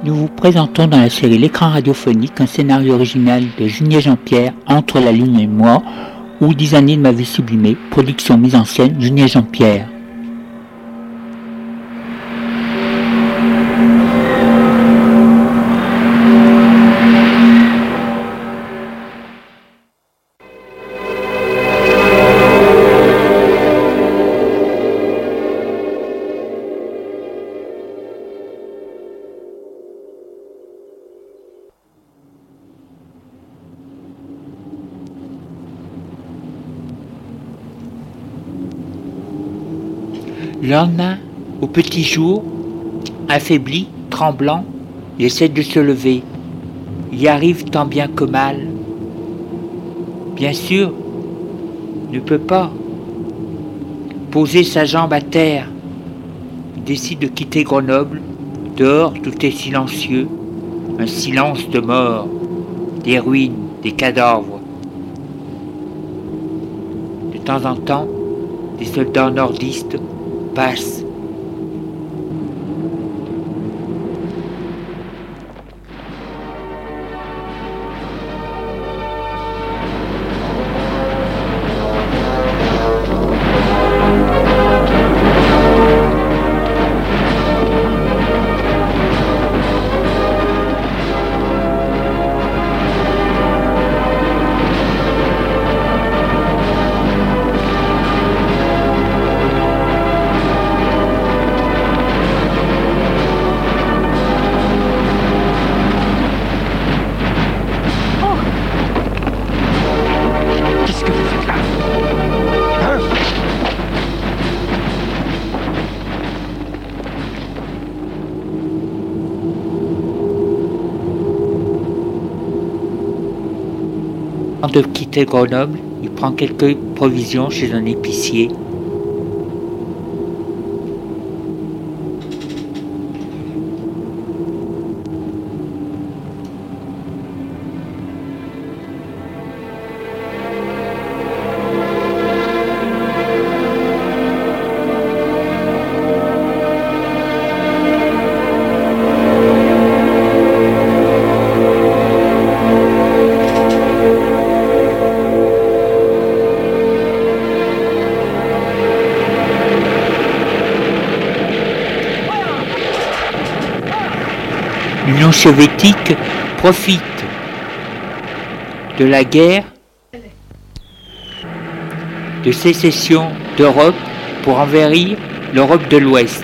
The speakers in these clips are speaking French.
Nous vous présentons dans la série L'écran radiophonique un scénario original de Junier Jean-Pierre, Entre la lune et moi, ou 10 années de ma vie sublimée, production mise en scène Junier Jean-Pierre. Le lendemain, au petit jour, affaibli, tremblant, il essaie de se lever. Il y arrive tant bien que mal. Bien sûr, il ne peut pas poser sa jambe à terre. Il décide de quitter Grenoble. Dehors, tout est silencieux. Un silence de mort, des ruines, des cadavres. De temps en temps, des soldats nordistes passent. Avant de quitter Grenoble, il prend quelques provisions chez un épicier. L'Union soviétique profite de la guerre de sécession d'Europe pour envahir l'Europe de l'Ouest.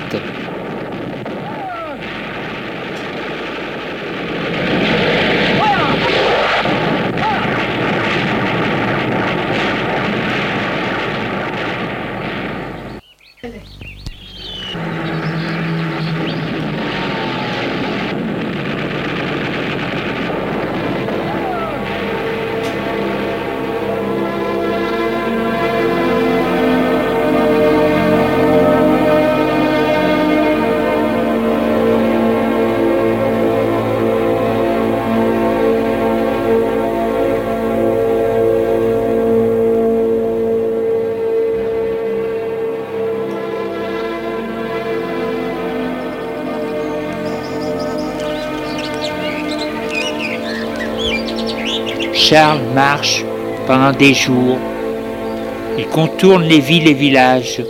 Charles marche pendant des jours. Il contourne les villes et villages.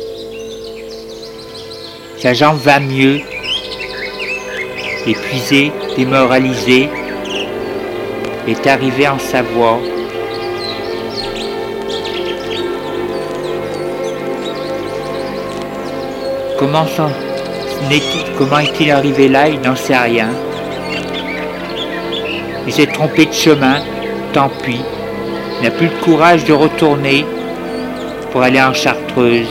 Sa jambe va mieux. Épuisé, démoralisé, est arrivé en Savoie. Comment est-il arrivé là? Il n'en sait rien. Il s'est trompé de chemin. Tant pis, il n'a plus le courage de retourner pour aller en Chartreuse.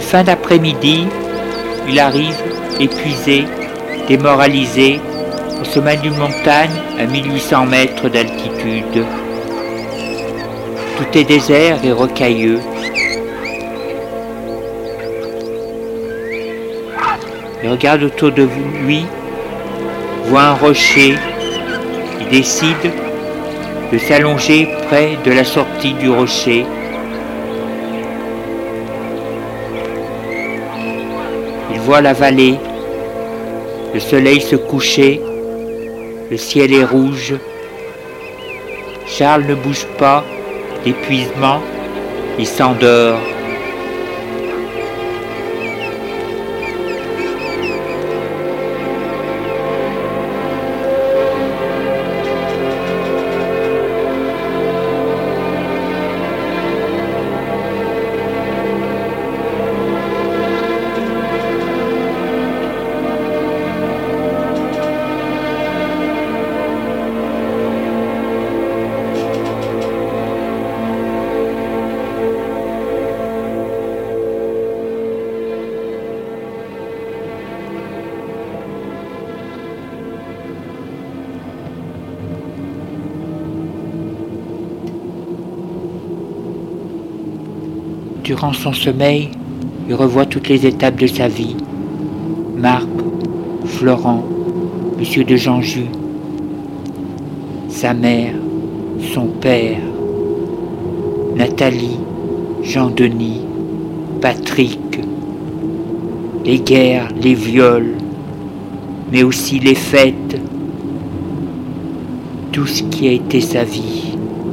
fin d'après-midi, il arrive, épuisé, démoralisé, au sommet d'une montagne à 1800 mètres d'altitude. Tout est désert et rocailleux. Il regarde autour de lui, voit un rocher. Il décide de s'allonger près de la sortie du rocher. Il voit la vallée, le soleil se coucher, le ciel est rouge. Charles ne bouge pas, d'épuisement, il s'endort. Durant son sommeil, il revoit toutes les étapes de sa vie. Marc, Florent, Monsieur de Janjus, sa mère, son père, Nathalie, Jean-Denis, Patrick, les guerres, les viols, mais aussi les fêtes, tout ce qui a été sa vie.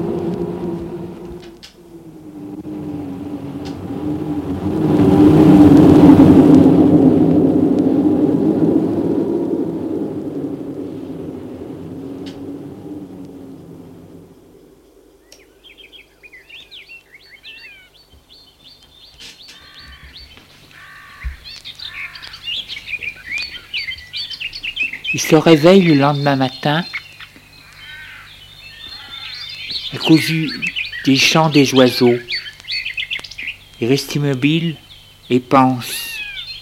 Il se réveille le lendemain matin à cause des chants des oiseaux. Il reste immobile et pense.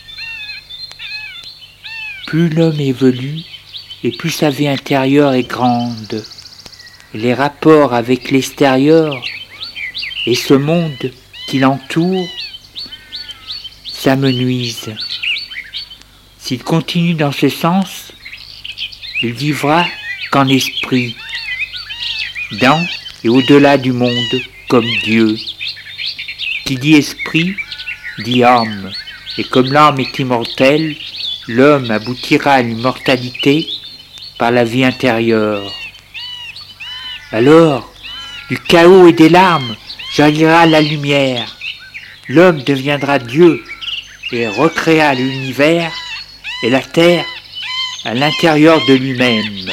Plus l'homme évolue et plus sa vie intérieure est grande. Et les rapports avec l'extérieur et ce monde qui l'entoure s'amenuisent. S'il continue dans ce sens, il vivra qu'en esprit, dans et au-delà du monde, comme Dieu. Qui dit esprit, dit âme, et comme l'âme est immortelle, l'homme aboutira à l'immortalité par la vie intérieure. Alors, du chaos et des larmes, jaillira la lumière. L'homme deviendra Dieu et recréera l'univers et la terre à l'intérieur de lui-même.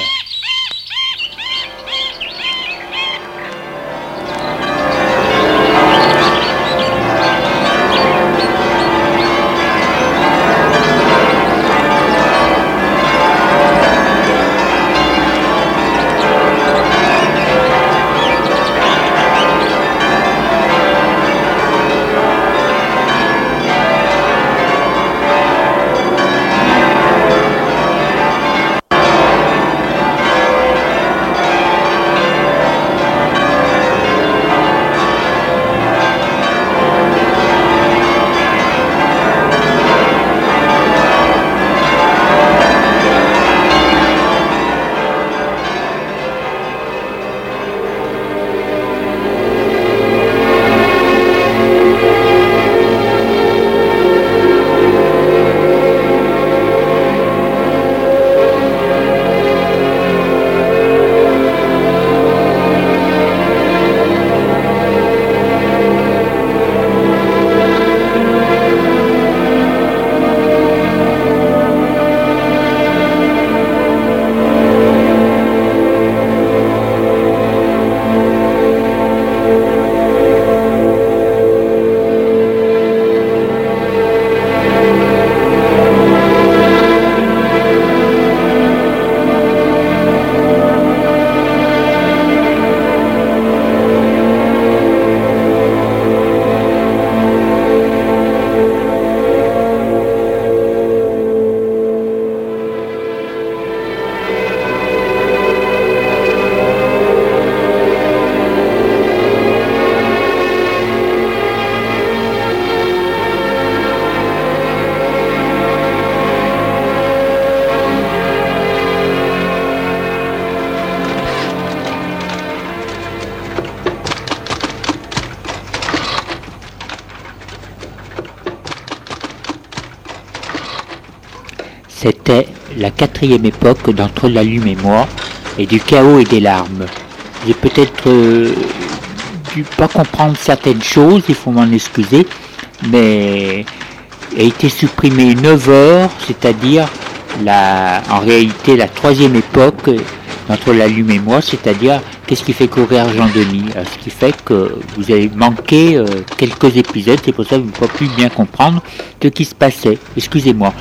C'était la 4e époque d'Entre la Lune et moi, et du chaos et des larmes. J'ai peut-être dû pas comprendre certaines choses, il faut m'en excuser, mais a été supprimé 9 heures, c'est-à-dire en réalité la 3e époque d'Entre la Lune et moi, c'est-à-dire qu'est-ce qui fait courir Jean-Denis, ce qui fait que vous avez manqué quelques épisodes, c'est pour ça que vous n'avez pas pu bien comprendre ce qui se passait. Excusez-moi.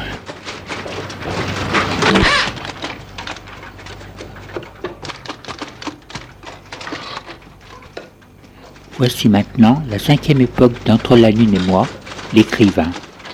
Voici maintenant la 5e époque d'Entre la Lune et moi, l'écrivain.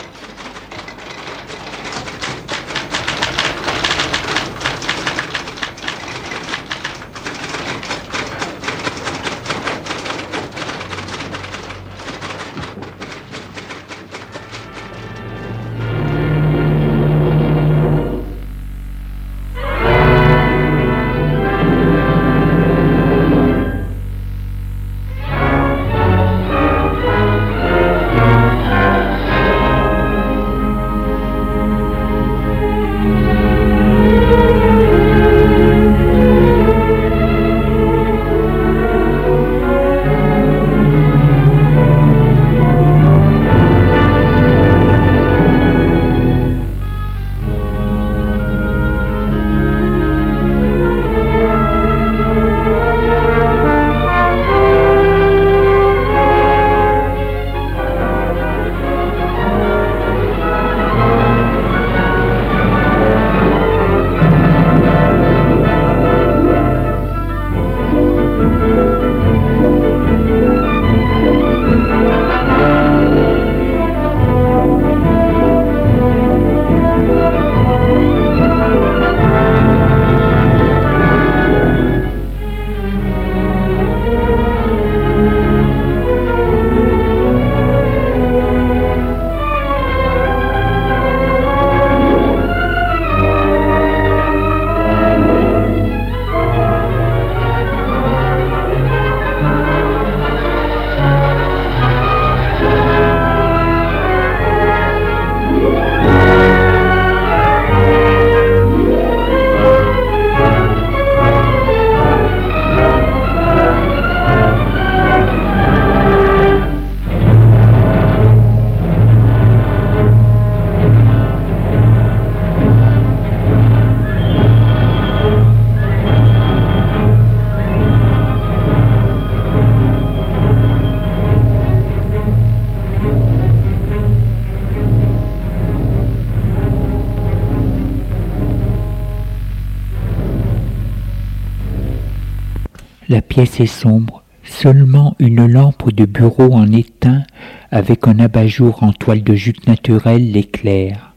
La pièce est sombre, seulement une lampe de bureau en éteint avec un abat-jour en toile de jute naturelle l'éclaire.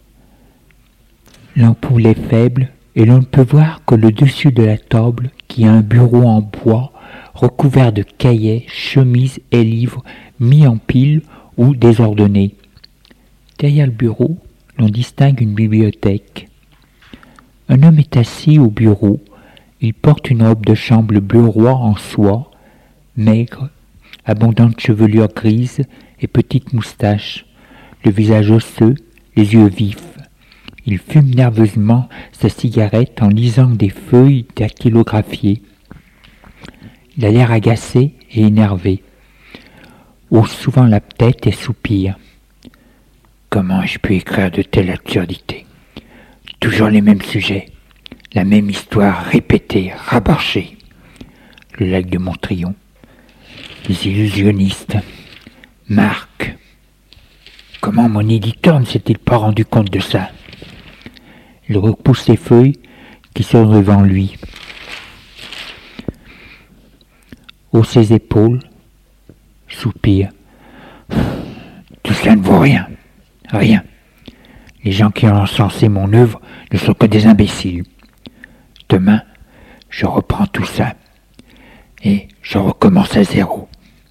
L'ampoule est faible et l'on ne peut voir que le dessus de la table qui a un bureau en bois recouvert de cahiers, chemises et livres mis en pile ou désordonnés. Derrière le bureau, l'on distingue une bibliothèque. Un homme est assis au bureau. Il porte une robe de chambre bleu roi en soie, maigre, abondante chevelure grise et petite moustache, le visage osseux, les yeux vifs. Il fume nerveusement sa cigarette en lisant des feuilles dactylographiées. Il a l'air agacé et énervé. Hausse souvent la tête et soupire. Comment ai-je pu écrire de telles absurdités? Toujours les mêmes sujets. La même histoire répétée, rabâchée. Le lac de Montrion. Les illusionnistes. Marc. Comment mon éditeur ne s'est-il pas rendu compte de ça? Il repousse ses feuilles qui sont devant lui. Hausse ses épaules. Soupire. Tout cela ne vaut rien. Rien. Les gens qui ont encensé mon œuvre ne sont que des imbéciles. Demain, je reprends tout ça et je recommence à zéro.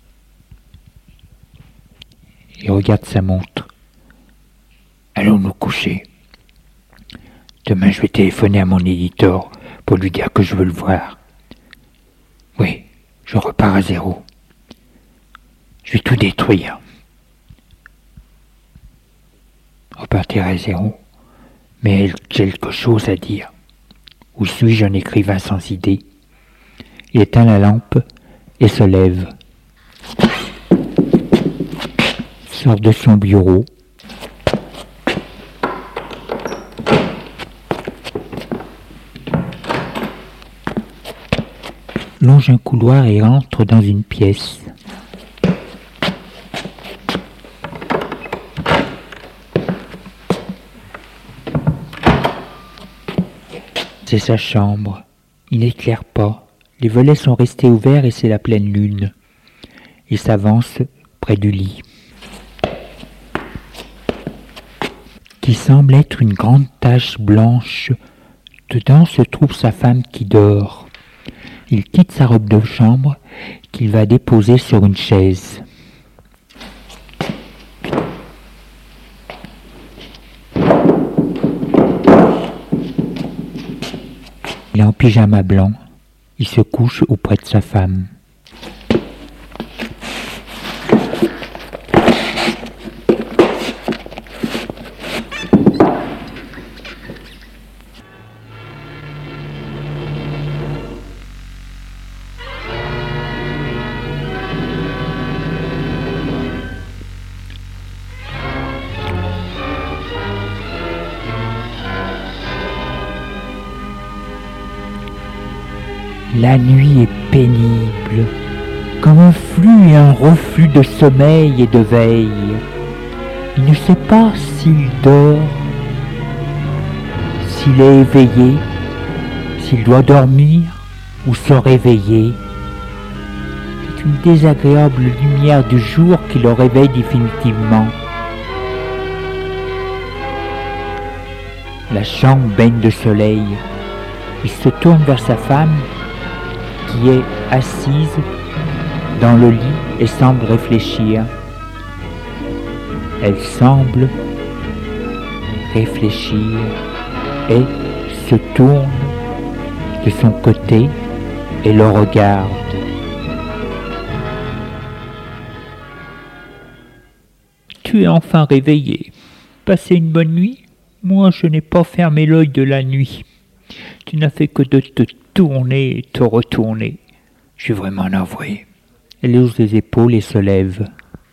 Il regarde sa montre. Allons nous coucher. Demain, je vais téléphoner à mon éditeur pour lui dire que je veux le voir. Oui, je repars à zéro. Je vais tout détruire. Repartir à zéro. mais elle a quelque chose à dire. Où suis-je un écrivain sans idée? Il éteint la lampe et se lève. Sort de son bureau. Longe un couloir et entre dans une pièce. C'est sa chambre. Il n'éclaire pas. Les volets sont restés ouverts et c'est la pleine lune. Il s'avance près du lit, qui semble être une grande tache blanche. Dedans se trouve sa femme qui dort. Il quitte sa robe de chambre qu'il va déposer sur une chaise. Il est en pyjama blanc. Il se couche auprès de sa femme. La nuit est pénible, comme un flux et un reflux de sommeil et de veille. Il ne sait pas s'il dort, s'il est éveillé, s'il doit dormir ou se réveiller. C'est une désagréable lumière du jour qui le réveille définitivement. La chambre baigne de soleil. Il se tourne vers sa femme, qui est assise dans le lit et semble réfléchir. Elle semble réfléchir et se tourne de son côté et le regarde. Tu es enfin réveillé. Passé une bonne nuit? Moi, je n'ai pas fermé l'œil de la nuit. Tu n'as fait que de te tourner et te retourner. Je suis vraiment navré. Elle hausse les épaules et se lève.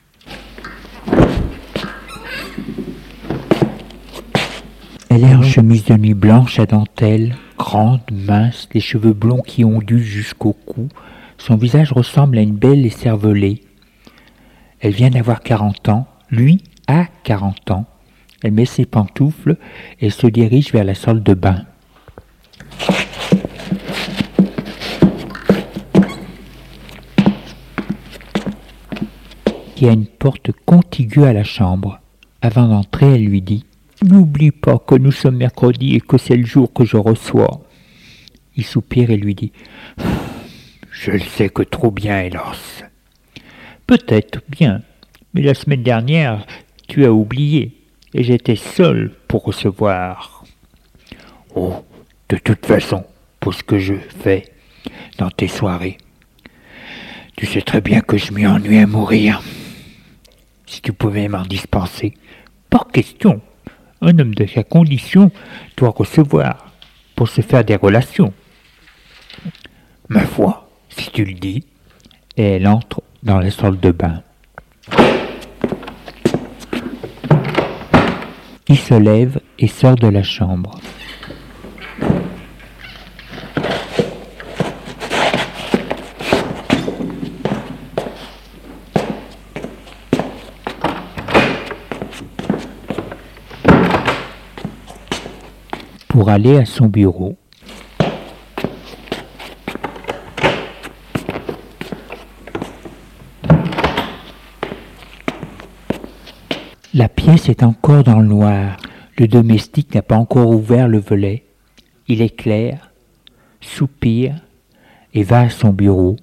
Elle est en chemise de nuit blanche à dentelle, grande, mince, les cheveux blonds qui ondulent jusqu'au cou. Son visage ressemble à une belle écervelée. Elle vient d'avoir 40 ans. Lui a 40 ans. Elle met ses pantoufles et se dirige vers la salle de bain. Il y a une porte contiguë à la chambre. Avant d'entrer, elle lui dit « N'oublie pas que nous sommes mercredi et que c'est le jour que je reçois. » Il soupire et lui dit « Je le sais que trop bien, hélas. »« Peut-être bien, mais la semaine dernière, tu as oublié et j'étais seul pour recevoir. »« Oh, de toute façon, pour ce que je fais dans tes soirées, tu sais très bien que je m'y ennuie à mourir. Si tu pouvais m'en dispenser. »« Pas question. Un homme de sa condition doit recevoir pour se faire des relations. »« Ma foi, si tu le dis. » Et elle entre dans la salle de bain. Il se lève et sort de la chambre. Pour aller à son bureau. La pièce est encore dans le noir. Le domestique n'a pas encore ouvert le volet. Il éclaire, soupire et va à son bureau.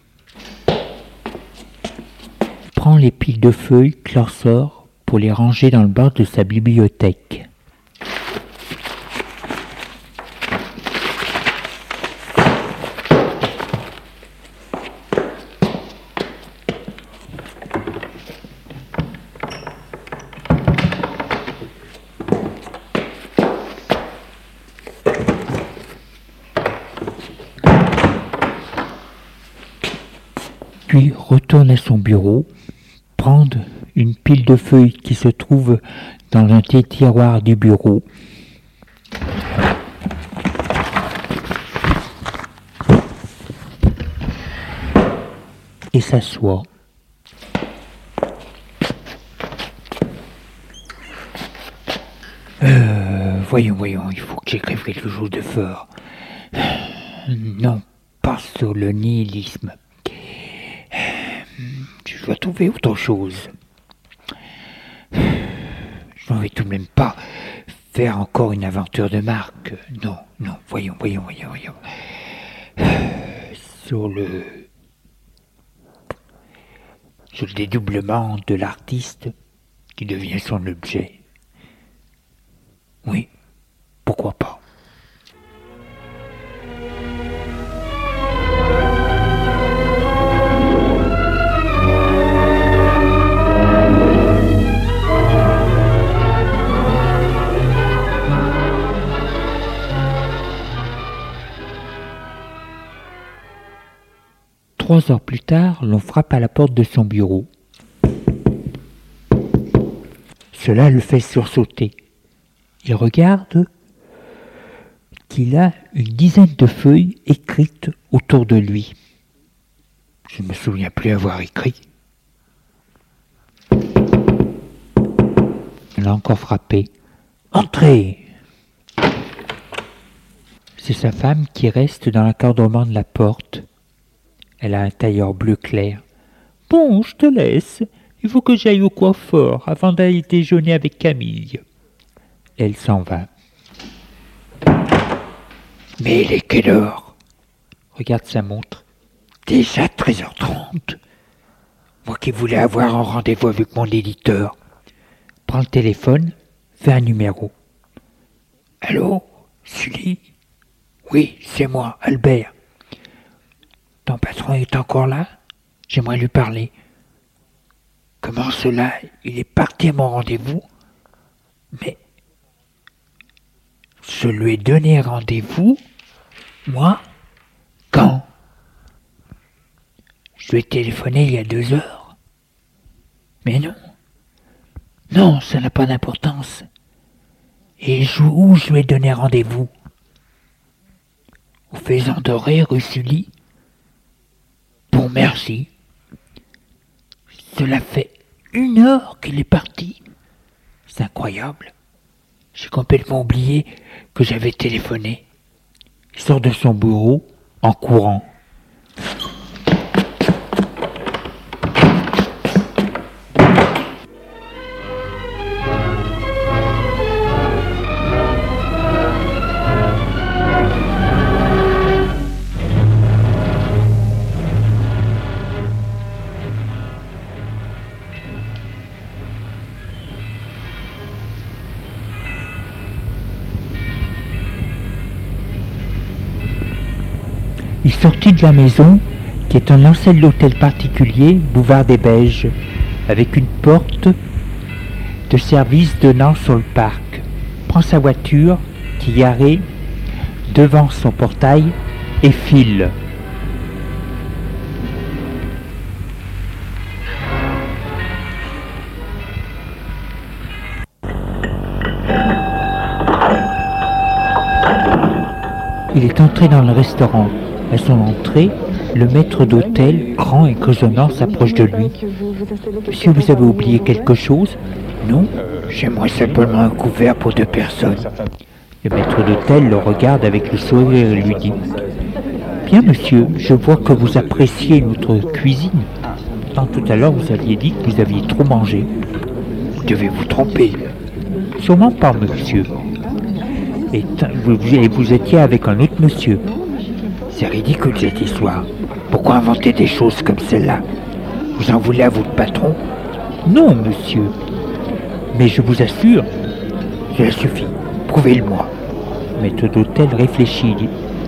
Prend les piles de feuilles, classeur pour les ranger dans le bord de sa bibliothèque. puis retourne à son bureau, prendre une pile de feuilles qui se trouve dans un des tiroirs du bureau. Et s'assoit. Voyons, il faut que j'écrive quelque chose de fort. Non, pas sur le nihilisme. Je dois trouver autre chose. Je ne vais tout de même pas faire encore une aventure de marque. Non, voyons. Sur le dédoublement de l'artiste qui devient son objet. Oui, pourquoi pas. Trois heures plus tard, l'on frappe à la porte de son bureau. Cela le fait sursauter. Il regarde qu'il a une dizaine de feuilles écrites autour de lui. Je ne me souviens plus avoir écrit. Il a encore frappé. « Entrez !» C'est sa femme qui reste dans l'encadrement de la porte. Elle a un tailleur bleu clair. « Bon, je te laisse. Il faut que j'aille au coiffeur avant d'aller déjeuner avec Camille. » Elle s'en va. « Mais il est quelle heure ?» Regarde sa montre. « Déjà 13h30. Moi qui voulais avoir un rendez-vous avec mon éditeur. » Prends le téléphone, fais un numéro. « Allô, Sully ? Oui, c'est moi, Albert. Ton patron est encore là ? J'aimerais lui parler. » Comment cela ? Il est parti à mon rendez-vous ? Mais je lui ai donné rendez-vous ? Moi ? Quand ? Je lui ai téléphoné il y a 2 heures. Mais non. Non, ça n'a pas d'importance. Et où je lui ai donné rendez-vous ? Au Faisan Doré, rue Sully ? Bon, merci. Cela fait 1 heure qu'il est parti. C'est incroyable. J'ai complètement oublié que j'avais téléphoné. Il sort de son bureau en courant. Il sortit de la maison, qui est un ancien hôtel particulier, boulevard des Beiges, avec une porte de service donnant sur le parc. Prend sa voiture, qui est garée devant son portail, et file. Il est entré dans le restaurant. À son entrée, le maître d'hôtel, grand et grisonnant, s'approche de lui. « Monsieur, vous avez oublié quelque chose ?»« Non, j'aimerais simplement un couvert pour 2 personnes. » Le maître d'hôtel le regarde avec le sourire et lui dit « Bien, monsieur, je vois que vous appréciez notre cuisine. Pourtant, tout à l'heure, vous aviez dit que vous aviez trop mangé. Vous devez vous tromper. »« Sûrement pas, monsieur. Et vous étiez avec un autre monsieur. » C'est ridicule cette histoire. Pourquoi inventer des choses comme celle-là ? Vous en voulez à votre patron ? Non, monsieur. Mais je vous assure, cela suffit. Prouvez-le-moi. Le maître d'hôtel réfléchit. Il dit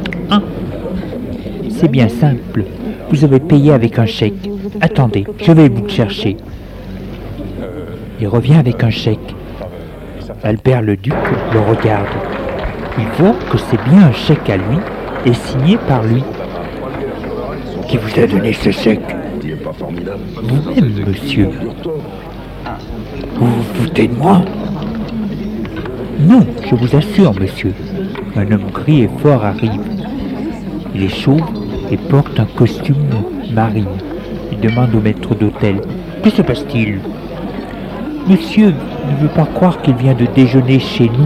c'est bien simple. Vous avez payé avec un chèque. Attendez, je vais vous le chercher. Il revient avec un chèque. Albert le Duc le regarde. Il voit que c'est bien un chèque à lui et signé par lui. Qui vous a donné ce chèque ? Vous-même, monsieur. Vous vous foutez de moi? Non, je vous assure, monsieur. Un homme gris et fort arrive. Il est chauve et porte un costume marine. Il demande au maître d'hôtel. Que se passe-t-il? Monsieur ne veut pas croire qu'il vient de déjeuner chez nous.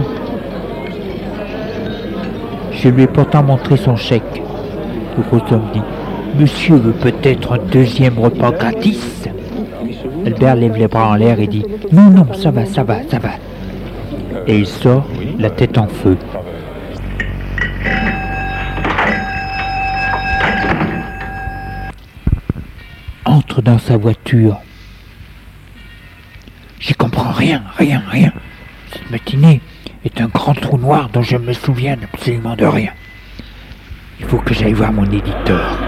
Je lui ai pourtant montré son chèque. Le gros homme dit. Monsieur veut peut-être un deuxième repas gratis? Albert lève les bras en l'air et dit. Non, non, ça va. Et il sort, la tête en feu. Entre dans sa voiture. J'y comprends rien. Cette matinée est un grand trou noir dont je me souviens absolument de rien. Il faut que j'aille voir mon éditeur.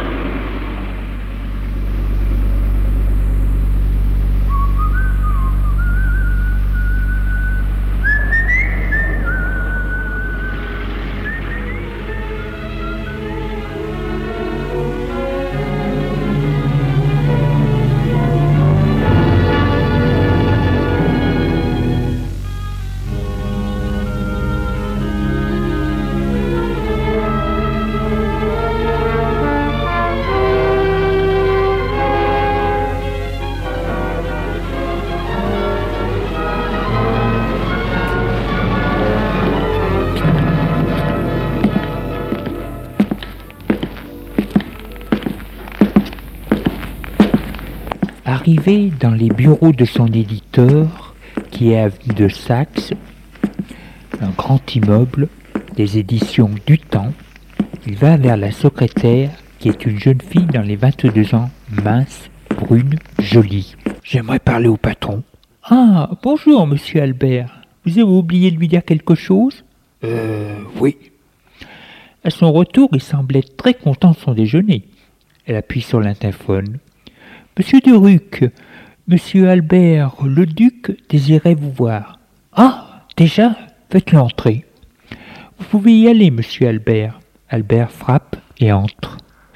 Arrivé dans les bureaux de son éditeur, qui est avenue de Saxe, un grand immeuble des éditions du Temps, il va vers la secrétaire, qui est une jeune fille dans les 22 ans, mince, brune, jolie. J'aimerais parler au patron. Ah, bonjour, monsieur Albert. Vous avez oublié de lui dire quelque chose? Oui. À son retour, il semblait très content de son déjeuner. Elle appuie sur l'interphone. Monsieur Duruc, monsieur Albert, le duc désirait vous voir. Ah, déjà? Faites-le entrer. Vous pouvez y aller, monsieur Albert. Albert frappe et entre.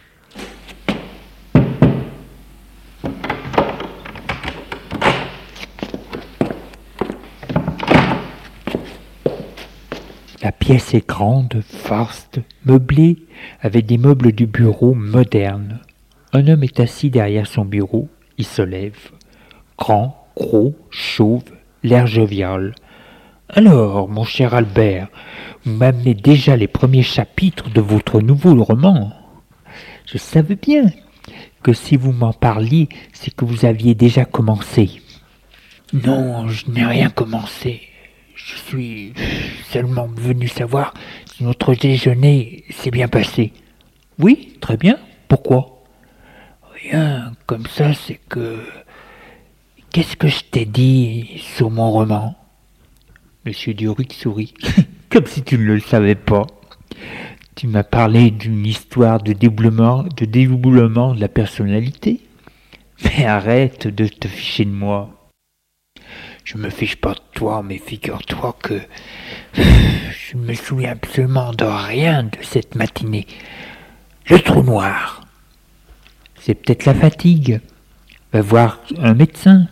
La pièce est grande, vaste, meublée avec des meubles du bureau modernes. Un homme est assis derrière son bureau, il se lève. Grand, gros, chauve, l'air jovial. Alors, mon cher Albert, vous m'amenez déjà les premiers chapitres de votre nouveau roman. Je savais bien que si vous m'en parliez, c'est que vous aviez déjà commencé. Non, je n'ai rien commencé. Je suis seulement venu savoir si notre déjeuner s'est bien passé. Oui, très bien. Pourquoi? Rien, comme ça, c'est que... Qu'est-ce que je t'ai dit sur mon roman? Monsieur Duruc sourit, comme si tu ne le savais pas. Tu m'as parlé d'une histoire de dédoublement de la personnalité. Mais arrête de te ficher de moi. Je me fiche pas de toi, mais figure-toi que je me souviens absolument de rien de cette matinée. Le trou noir. C'est peut-être la fatigue. Va voir un médecin.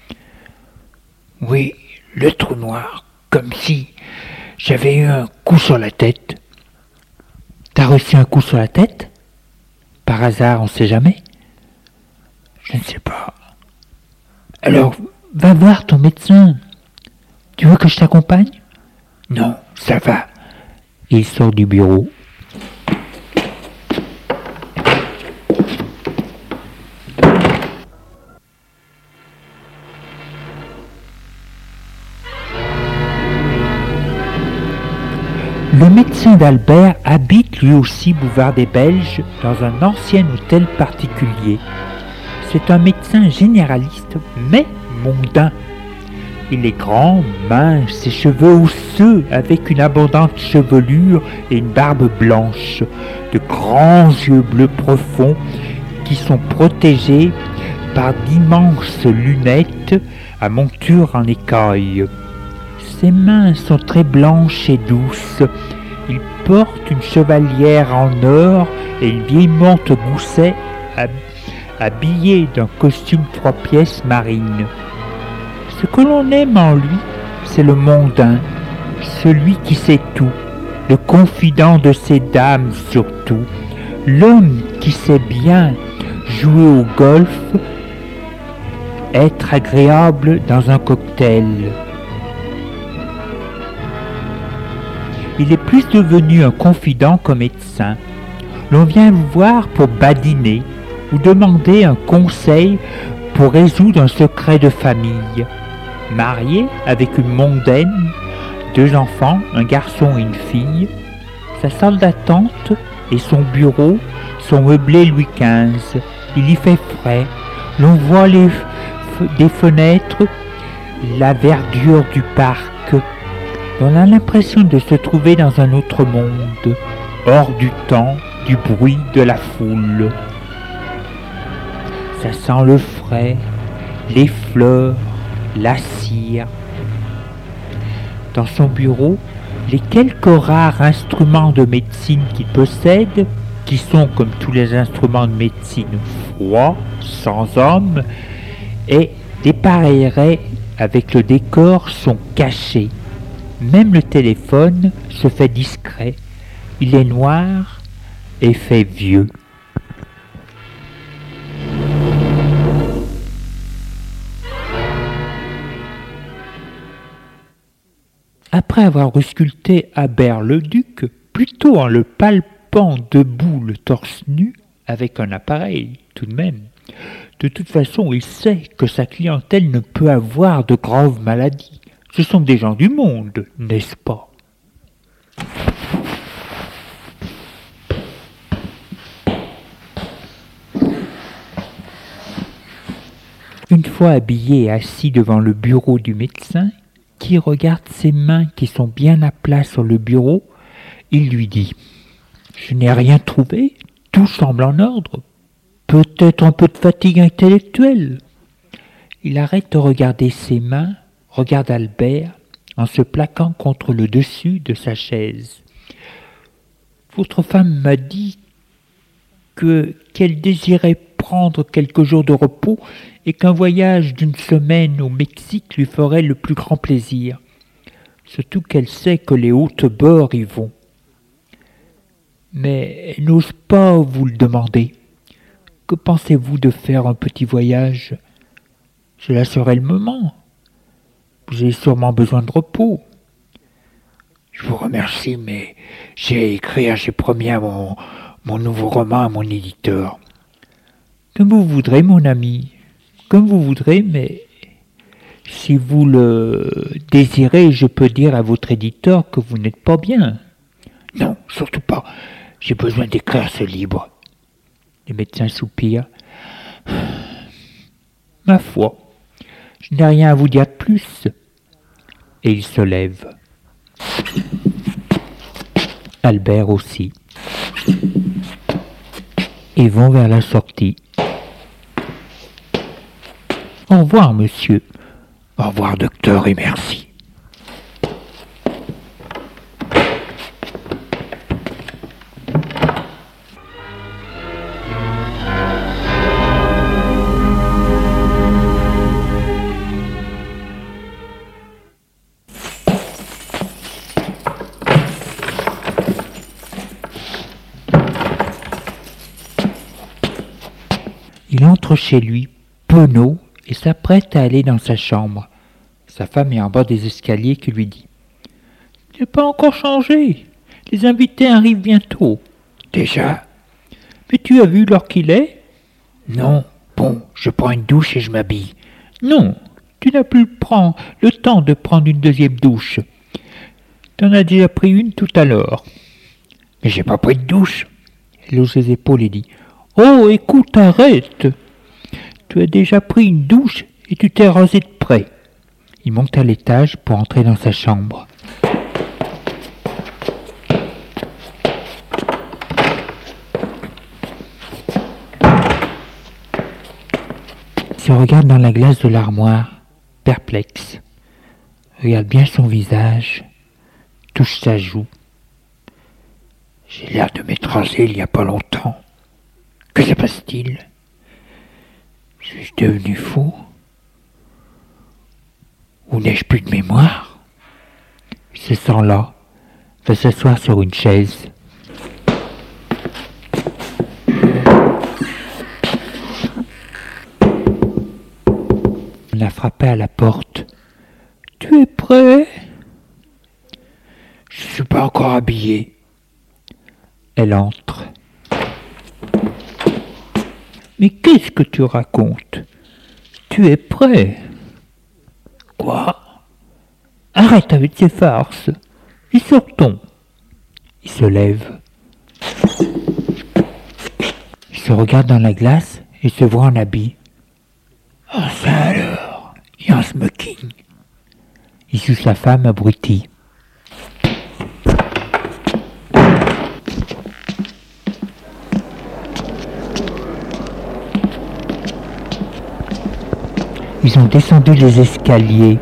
Oui, le trou noir. Comme si j'avais eu un coup sur la tête. T'as reçu un coup sur la tête? Par hasard, on sait jamais? Je ne sais pas. Alors, va voir ton médecin. Tu veux que je t'accompagne? Non, ça va. Et il sort du bureau. Le médecin d'Albert habite lui aussi boulevard des Belges dans un ancien hôtel particulier. C'est un médecin généraliste, mais mondain. Il est grand, mince, ses cheveux housseux avec une abondante chevelure et une barbe blanche, de grands yeux bleus profonds qui sont protégés par d'immenses lunettes à monture en écaille. Ses mains sont très blanches et douces. Il porte une chevalière en or et une vieille montre gousset habillé d'un costume 3 pièces marine. Ce que l'on aime en lui, c'est le mondain, celui qui sait tout, le confident de ses dames surtout, l'homme qui sait bien jouer au golf, être agréable dans un cocktail. Il est plus devenu un confident qu'un médecin. L'on vient le voir pour badiner ou demander un conseil pour résoudre un secret de famille. Marié avec une mondaine, 2 enfants, un garçon et une fille, sa salle d'attente et son bureau sont meublés Louis XV. Il y fait frais, l'on voit des fenêtres, la verdure du parc. On a l'impression de se trouver dans un autre monde, hors du temps, du bruit, de la foule. Ça sent le frais, les fleurs, la cire. Dans son bureau, les quelques rares instruments de médecine qu'il possède, qui sont comme tous les instruments de médecine froids, sans homme, et dépareilleraient avec le décor, sont cachés. Même le téléphone se fait discret. Il est noir et fait vieux. Après avoir ausculté Habert-le-Duc, plutôt en le palpant debout le torse nu, avec un appareil tout de même, de toute façon il sait que sa clientèle ne peut avoir de graves maladies. Ce sont des gens du monde, n'est-ce pas? Une fois habillé et assis devant le bureau du médecin, qui regarde ses mains qui sont bien à plat sur le bureau, il lui dit « Je n'ai rien trouvé, tout semble en ordre, peut-être un peu de fatigue intellectuelle. » Il arrête de regarder ses mains, regarde Albert en se plaquant contre le dessus de sa chaise. « Votre femme m'a dit qu'elle désirait prendre quelques jours de repos et qu'un voyage d'1 semaine au Mexique lui ferait le plus grand plaisir. Surtout qu'elle sait que les hautes-bords y vont. Mais elle n'ose pas vous le demander. Que pensez-vous de faire un petit voyage? Cela serait le moment. Vous avez sûrement besoin de repos. » « Je vous remercie, mais j'ai promis à mon nouveau roman à mon éditeur. »« Comme vous voudrez, mon ami. Comme vous voudrez, mais si vous le désirez, je peux dire à votre éditeur que vous n'êtes pas bien. »« Non, surtout pas. J'ai besoin d'écrire ce livre. » Le médecin soupire. « Ma foi, je n'ai rien à vous dire de plus. » Et il se lève. Albert aussi. Et vont vers la sortie. « Au revoir, monsieur. »« Au revoir, docteur, et merci. » Il entre chez lui, penaud, et s'apprête à aller dans sa chambre. Sa femme est en bas des escaliers qui lui dit « Tu n'es pas encore changé. Les invités arrivent bientôt. »« Déjà? Mais tu as vu l'heure qu'il est? »« Non. Bon, je prends une douche et je m'habille. »« Non, tu n'as plus le temps de prendre une deuxième douche. Tu en as déjà pris une tout à l'heure. »« Mais j'ai pas pris de douche. » Elle hausse les épaules et dit « Oh, écoute, arrête. Tu as déjà pris une douche et tu t'es rasé de près. » Il monte à l'étage pour entrer dans sa chambre. Il se regarde dans la glace de l'armoire, perplexe. Regarde bien son visage, touche sa joue. J'ai l'air de m'être rasé il n'y a pas longtemps. Que se passe-t-il? Suis-je devenu fou? Ou n'ai-je plus de mémoire? Ce sang-là va s'asseoir sur une chaise. On a frappé à la porte. Tu es prêt? Je ne suis pas encore habillé. Elle entre. Mais qu'est-ce que tu racontes? Tu es prêt? Quoi? Arrête avec ces farces. Et sortons. Il se lève. Il se regarde dans la glace et se voit en habit. Ah ça alors, et en smoking. Il suit sa femme abrutie. Ils ont descendu les escaliers.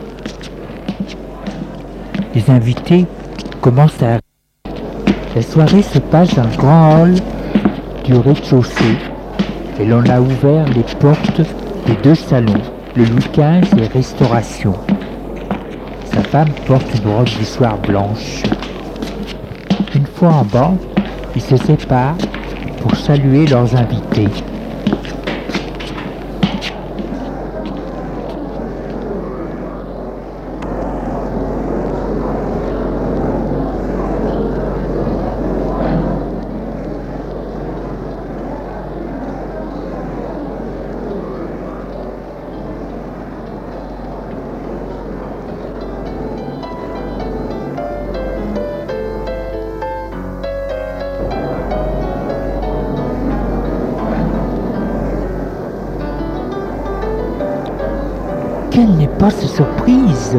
Les invités commencent à arriver. La soirée se passe dans le grand hall du rez-de-chaussée et l'on a ouvert les portes des 2 salons, le Louis XV et Restauration. Sa femme porte une robe d'histoire blanche. Une fois en bas, ils se séparent pour saluer leurs invités. Quelle n'est pas cette surprise?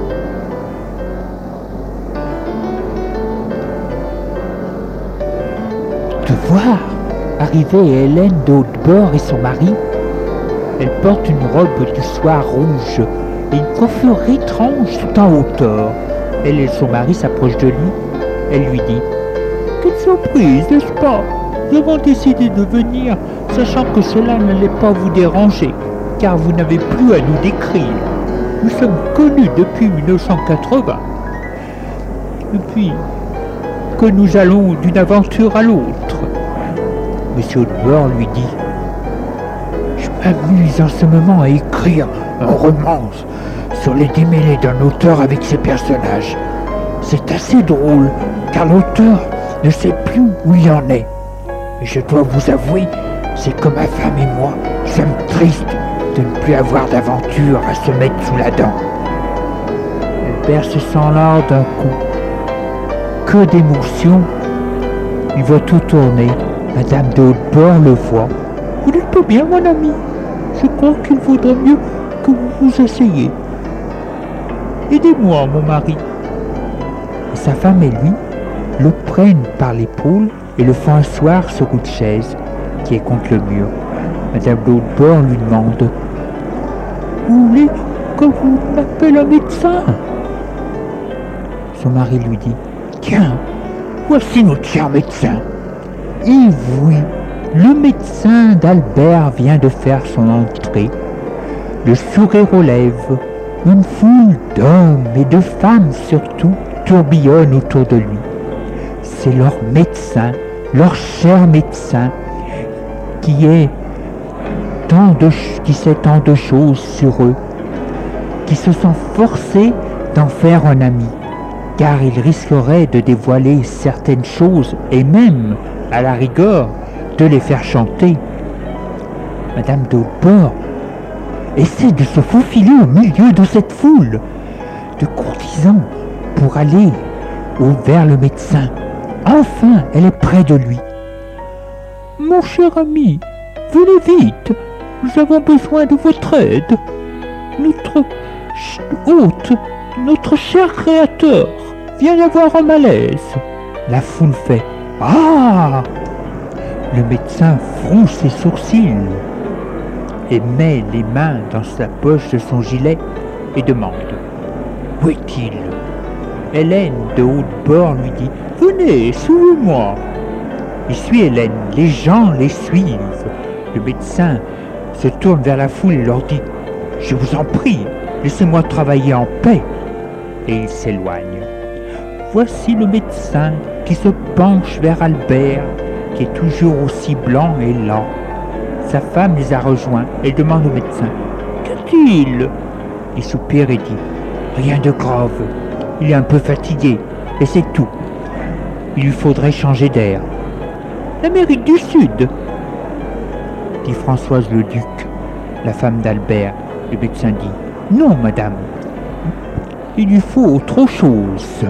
De voir arriver Hélène de Hautebord et son mari. Elle porte une robe du soir rouge et une coiffure étrange tout en hauteur. Elle et son mari s'approchent de lui. Elle lui dit: quelle surprise, n'est-ce pas? Nous avons décidé de venir, sachant que cela n'allait pas vous déranger, car vous n'avez plus à nous décrire. Nous sommes connus depuis 1980. Depuis que nous allons d'une aventure à l'autre. Monsieur Hautebord lui dit: je m'amuse en ce moment à écrire un romance sur les démêlés d'un auteur avec ses personnages. C'est assez drôle, car l'auteur ne sait plus où il en est. Et je dois vous avouer, c'est que ma femme et moi sommes tristes de ne plus avoir d'aventure à se mettre sous la dent. Elle perd ce sang-là d'un coup. Que d'émotion! Il voit tout tourner. Madame de Hautebord le voit. Vous n'êtes pas bien, mon ami. Je crois qu'il vaudrait mieux que vous vous asseyez. Aidez-moi, mon mari. Et sa femme et lui le prennent par l'épaule et le font asseoir sur une chaise qui est contre le mur. Madame de Hautebord lui demande: vous voulez que vous m'appelle un médecin? Son mari lui dit: tiens, voici notre cher médecin. Et oui, le médecin d'Albert vient de faire son entrée. Le sourire aux lèvres, une foule d'hommes et de femmes surtout tourbillonne autour de lui. C'est leur médecin, leur cher médecin, qui sait tant de choses sur eux, qui se sent forcé d'en faire un ami, car il risquerait de dévoiler certaines choses et même, à la rigueur, de les faire chanter. Madame de Hautebord essaie de se faufiler au milieu de cette foule de courtisans pour aller vers le médecin. Enfin, elle est près de lui. Mon cher ami, venez vite, nous avons besoin de votre aide. Notre hôte, notre cher créateur, vient d'avoir un malaise. La foule fait: ah! Le médecin fronce ses sourcils et met les mains dans sa poche de son gilet et demande: où est-il? Hélène de Hautebord lui dit: venez, suivez-moi. Il suit Hélène, les gens les suivent. Le médecin se tourne vers la foule et leur dit « Je vous en prie, laissez-moi travailler en paix !» Et il s'éloigne. Voici le médecin qui se penche vers Albert, qui est toujours aussi blanc et lent. Sa femme les a rejoints et demande au médecin « Qu'a-t-il » Il soupire et dit « Rien de grave, il est un peu fatigué, et c'est tout. Il lui faudrait changer d'air. »« L'Amérique du Sud !» dit Françoise le Duc, la femme d'Albert. Le médecin dit « Non, madame, il lui faut autre chose.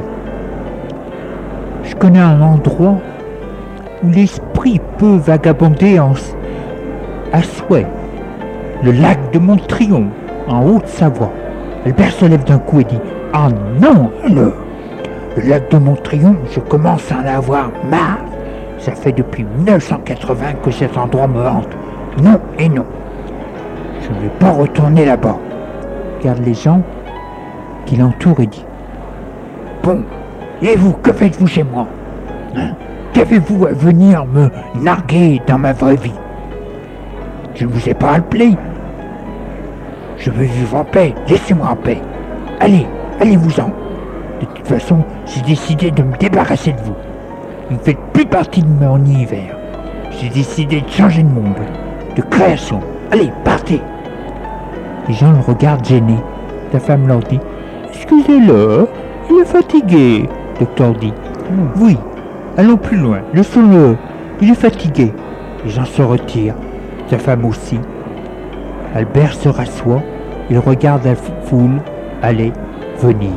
Je connais un endroit où l'esprit peut vagabonder à souhait. Le lac de Montrion, en Haute-Savoie. » Albert se lève d'un coup et dit « Ah non, alors, le lac de Montrion, je commence à en avoir marre. Ça fait depuis 1980 que cet endroit me hante. Non et non. Je ne vais pas retourner là-bas. » Regarde les gens qui l'entourent et dit « Bon, et vous, que faites-vous chez moi, hein? Qu'avez-vous à venir me narguer dans ma vraie vie? Je ne vous ai pas appelé. Je veux vivre en paix, laissez-moi en paix. Allez, allez-vous-en. De toute façon, j'ai décidé de me débarrasser de vous. Vous ne faites plus partie de mon univers. J'ai décidé de changer de monde, de création. Allez, partez. » Les gens le regardent gêné. Ta femme leur dit « Excusez-le, il est fatigué. » Le docteur dit « Oui, allons plus loin, laissons-le, il est fatigué. » Les gens se retirent, sa femme aussi. Albert se rassoit, il regarde la foule aller, venir.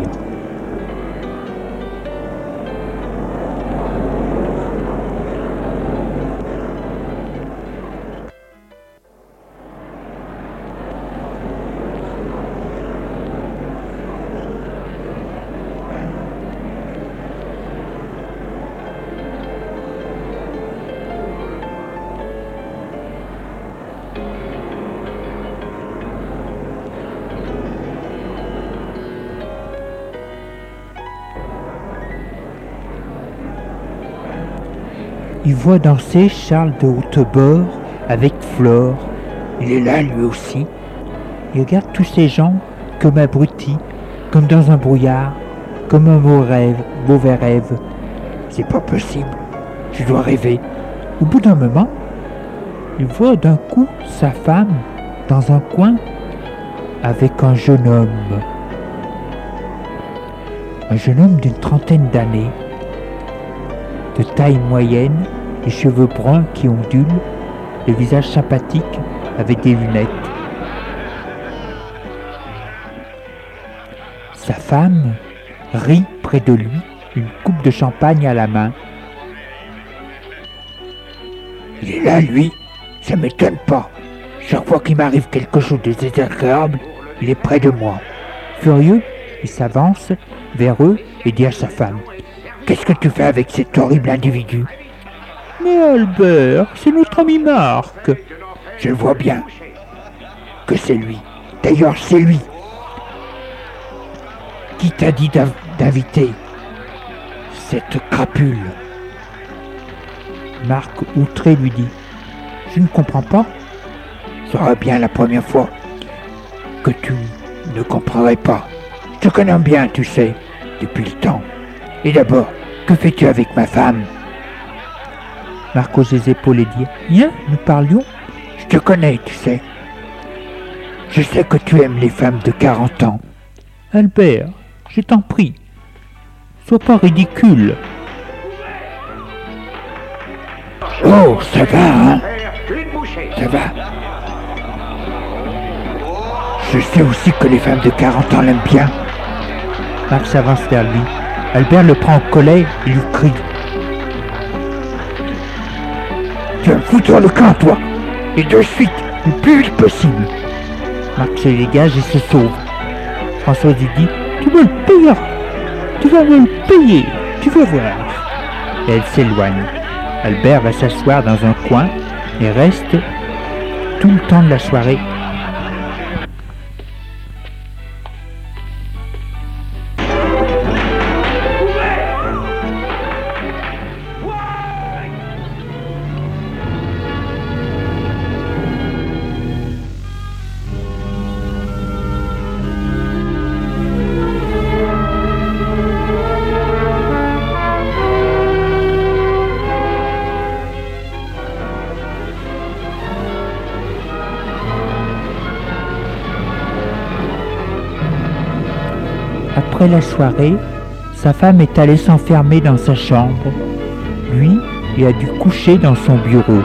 Il voit danser Charles de Hautebord avec Flore. Il est là lui aussi. Il regarde tous ces gens comme abrutis, comme dans un brouillard, comme un mauvais rêve. C'est pas possible, je dois rêver. Au bout d'un moment, il voit d'un coup sa femme dans un coin avec un jeune homme. Un jeune homme d'une trentaine d'années, de taille moyenne, les cheveux bruns qui ondulent, le visage sympathique avec des lunettes. Sa femme rit près de lui, une coupe de champagne à la main. Il est là, lui, ça m'étonne pas. Chaque fois qu'il m'arrive quelque chose de désagréable, il est près de moi. Furieux, il s'avance vers eux et dit à sa femme « Qu'est-ce que tu fais avec cet horrible individu ?»« Mais Albert, c'est notre ami Marc. »« Je le vois bien que c'est lui. D'ailleurs, c'est lui. Qui t'a dit d'inviter cette crapule ?» Marc, outré, lui dit « Je ne comprends pas. Ce sera bien la première fois que tu ne comprendrais pas. Je te connais bien, tu sais, depuis le temps. Et d'abord, que fais-tu avec ma femme ?» Marc hausse les épaules et dit « Rien, nous parlions. Je te connais, tu sais. Je sais que tu aimes les femmes de 40 ans. Albert, je t'en prie, sois pas ridicule. » Oh, ça va, hein? Ça va. Je sais aussi que les femmes de 40 ans l'aiment bien. Marc s'avance vers lui. Albert le prend au collet et lui crie. Tu vas me foutre le camp, toi. Et de suite, le plus vite possible. Marc se dégage et se sauve. François lui dit, tu me le payeras. Tu vas me le payer. Tu vas voir. Et elle s'éloigne. Albert va s'asseoir dans un coin et reste tout le temps de la soirée. Après la soirée, sa femme est allée s'enfermer dans sa chambre. Lui, il a dû coucher dans son bureau.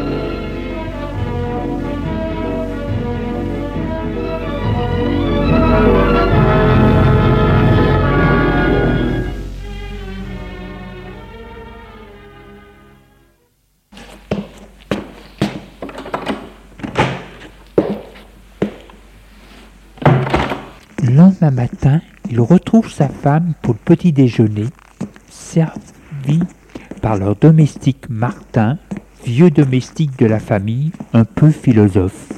Le lendemain matin, il retrouve sa femme pour le petit déjeuner, servi par leur domestique Martin, vieux domestique de la famille, un peu philosophe.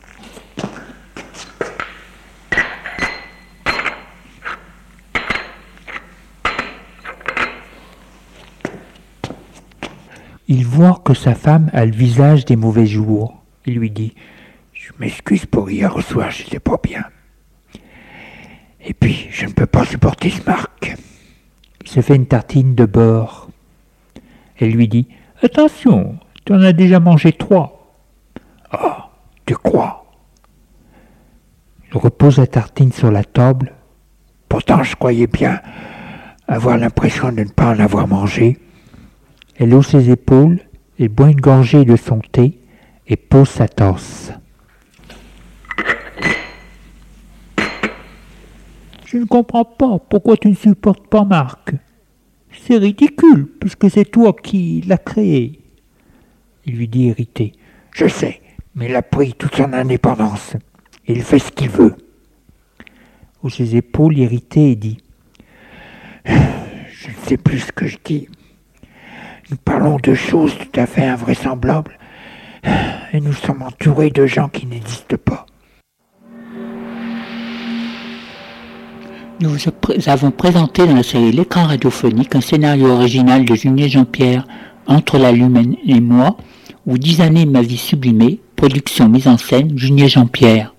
Il voit que sa femme a le visage des mauvais jours. Il lui dit « Je m'excuse pour hier au soir, je n'étais pas bien. Et puis, je ne peux pas supporter ce Marc. » Il se fait une tartine de beurre. Elle lui dit « Attention, tu en as déjà mangé 3. »« Ah, tu crois ?» Il repose la tartine sur la table. « Pourtant, je croyais bien avoir l'impression de ne pas en avoir mangé. » Elle hausse ses épaules, elle boit une gorgée de son thé et pose sa tasse. « Je ne comprends pas pourquoi tu ne supportes pas Marc. C'est ridicule, puisque c'est toi qui l'as créé. » Il lui dit irrité. « Je sais, mais il a pris toute son indépendance. Il fait ce qu'il veut. » Hausse ses épaules, irrité, et dit « Je ne sais plus ce que je dis. Nous parlons de choses tout à fait invraisemblables et nous sommes entourés de gens qui n'existent pas. » Nous avons présenté dans la série L'écran radiophonique un scénario original de Junier Jean-Pierre, Entre la Lune et moi, ou 10 années de ma vie sublimée, production mise en scène Junier Jean-Pierre.